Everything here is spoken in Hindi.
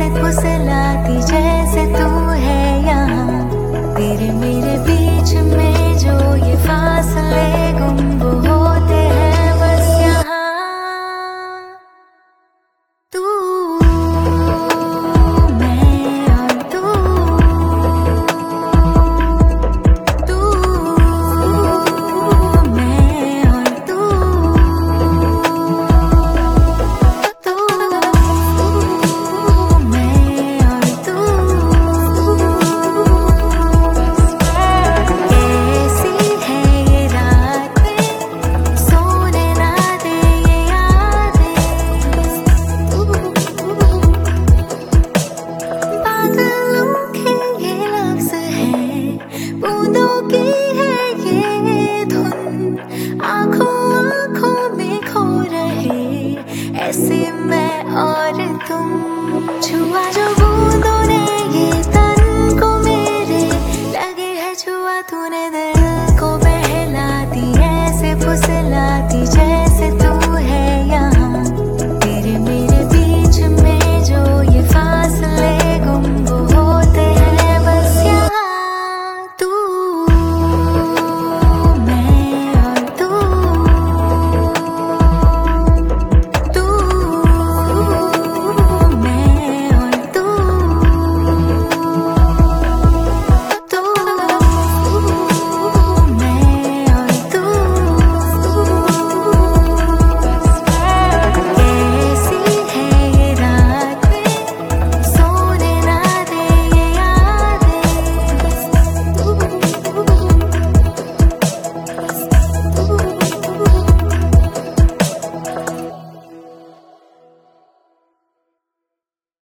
ऐसे फुसलाती जैसे तू है यहाँ। तेरे मेरे बीच में जो ये फासले गुम वो होते हैं बस यहाँ। तू मैं और तू मैं और तू मैं और तू। कैसी है ये रातें, सोने ना दे ये यादें। पागलों के ये लफ्ज़ हैं, बूंदों की है ये धुन। आँखों आँखों में खो रहे ऐसे मैं और तुम। छुआ जो बूंदों ने ये तन को मेरे, लगे है छुआ तूने दिल को बहलाती ऐसे फुसलाती।